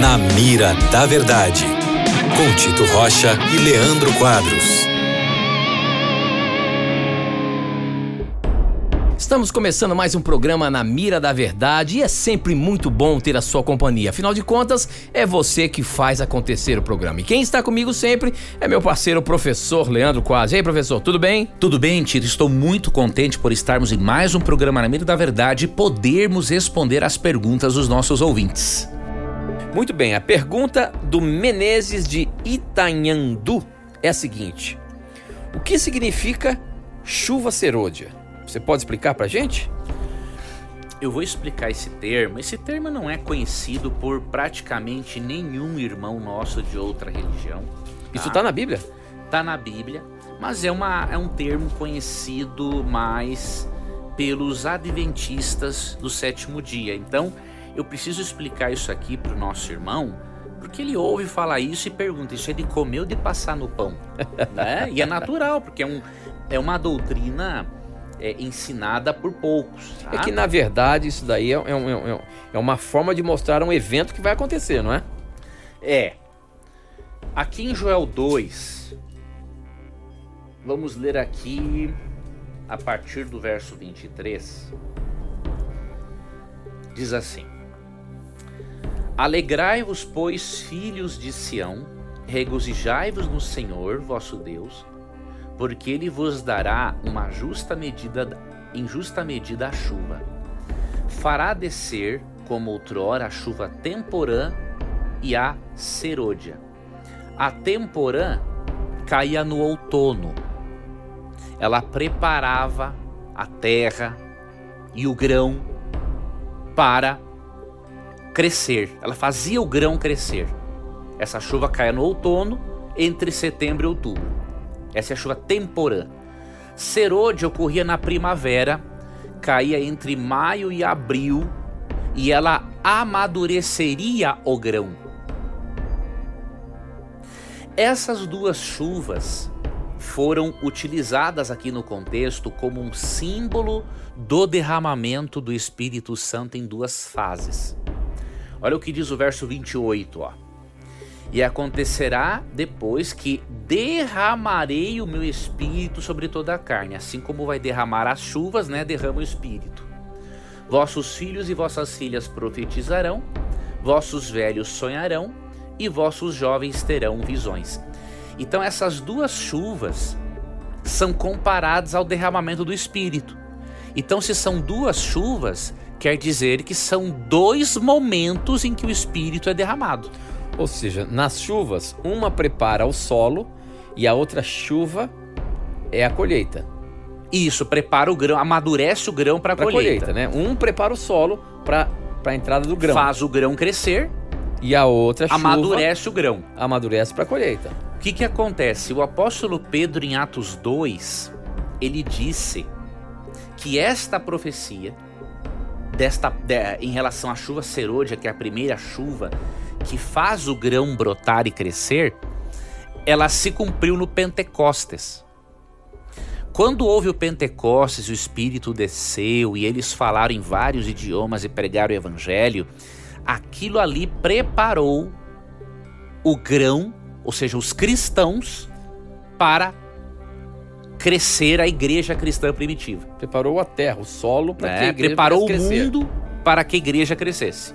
Na Mira da Verdade, com Tito Rocha e Leandro Quadros. Estamos começando mais um programa Na Mira da Verdade e é sempre muito bom ter a sua companhia. Afinal de contas, é você que faz acontecer o programa. E quem está comigo sempre é meu parceiro, professor Leandro Quadros. E aí, professor, tudo bem? Tudo bem, Tito. Estou muito contente por estarmos em mais um programa Na Mira da Verdade e podermos responder as perguntas dos nossos ouvintes. Muito bem, a pergunta do Menezes de Itanhandu é a seguinte: o que significa chuva serôdia? Você pode explicar pra gente? Eu vou explicar esse termo. Esse termo não é conhecido por praticamente nenhum irmão nosso de outra religião. Isso tá na Bíblia? Tá na Bíblia, mas é um termo conhecido mais pelos adventistas do sétimo dia. Então, eu preciso explicar isso aqui pro nosso irmão, porque ele ouve falar isso e pergunta: isso é de comer ou de passar no pão? Né? E é natural, porque é uma doutrina ensinada por poucos. Tá? É que, na verdade, isso daí é uma forma de mostrar um evento que vai acontecer, não é? É. Aqui em Joel 2, vamos ler aqui a partir do verso 23. Diz assim: Alegrai-vos, pois, filhos de Sião, regozijai-vos no Senhor, vosso Deus, porque Ele vos dará em justa medida a chuva. Fará descer, como outrora, a chuva temporã e a serôdia. A temporã caía no outono. Ela preparava a terra e o grão para crescer. Ela fazia o grão crescer. Essa chuva caía no outono, entre setembro e outubro. Essa é a chuva temporã. Serôdia ocorria na primavera, caía entre maio e abril, e ela amadureceria o grão. Essas duas chuvas foram utilizadas aqui no contexto como um símbolo do derramamento do Espírito Santo em duas fases. Olha o que diz o verso 28, ó. E acontecerá depois que derramarei o meu espírito sobre toda a carne. Assim como vai derramar as chuvas, né? Derrama o espírito. Vossos filhos e vossas filhas profetizarão, vossos velhos sonharão e vossos jovens terão visões. Então essas duas chuvas são comparadas ao derramamento do espírito. Então, se são duas chuvas, quer dizer que são dois momentos em que o espírito é derramado. Ou seja, nas chuvas, uma prepara o solo e a outra chuva é a colheita. Isso, prepara o grão, amadurece o grão para a colheita, né? Um prepara o solo para a entrada do grão. Faz o grão crescer e a outra chuva amadurece o grão. Amadurece para a colheita. O que acontece? O apóstolo Pedro, em Atos 2, ele disse que esta profecia em relação à chuva serôdia, que é a primeira chuva que faz o grão brotar e crescer, ela se cumpriu no Pentecostes. Quando houve o Pentecostes, o Espírito desceu e eles falaram em vários idiomas e pregaram o Evangelho, aquilo ali preparou o grão, ou seja, os cristãos, para crescer a igreja cristã primitiva. Preparou a terra, o solo, para que a igreja preparou crescer. O mundo para que a igreja crescesse.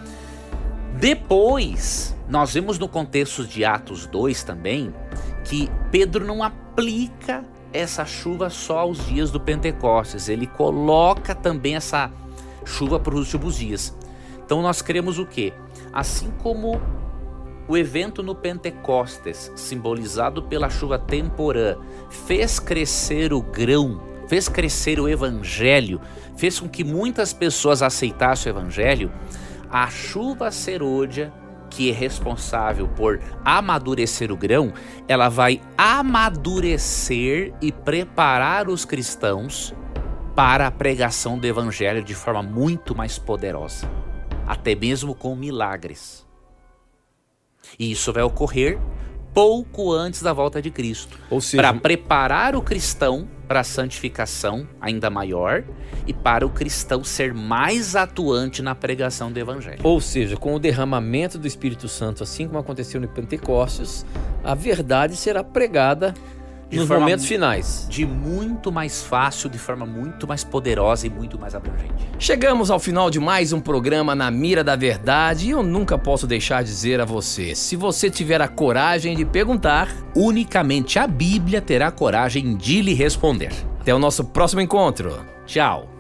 Depois, nós vemos no contexto de Atos 2 também, que Pedro não aplica essa chuva só aos dias do Pentecostes, ele coloca também essa chuva para os últimos dias. Então nós cremos o quê? Assim como o evento no Pentecostes, simbolizado pela chuva temporã, fez crescer o grão, fez crescer o evangelho, fez com que muitas pessoas aceitassem o evangelho, a chuva serôdia, que é responsável por amadurecer o grão, ela vai amadurecer e preparar os cristãos para a pregação do evangelho de forma muito mais poderosa, até mesmo com milagres. E isso vai ocorrer pouco antes da volta de Cristo. Ou seja, para preparar o cristão para a santificação ainda maior e para o cristão ser mais atuante na pregação do evangelho. Ou seja, com o derramamento do Espírito Santo, assim como aconteceu no Pentecostes, a verdade será pregada nos momentos finais. De muito mais fácil, de forma muito mais poderosa e muito mais abrangente. Chegamos ao final de mais um programa Na Mira da Verdade e eu nunca posso deixar de dizer a você, se você tiver a coragem de perguntar, unicamente a Bíblia terá coragem de lhe responder. Até o nosso próximo encontro. Tchau.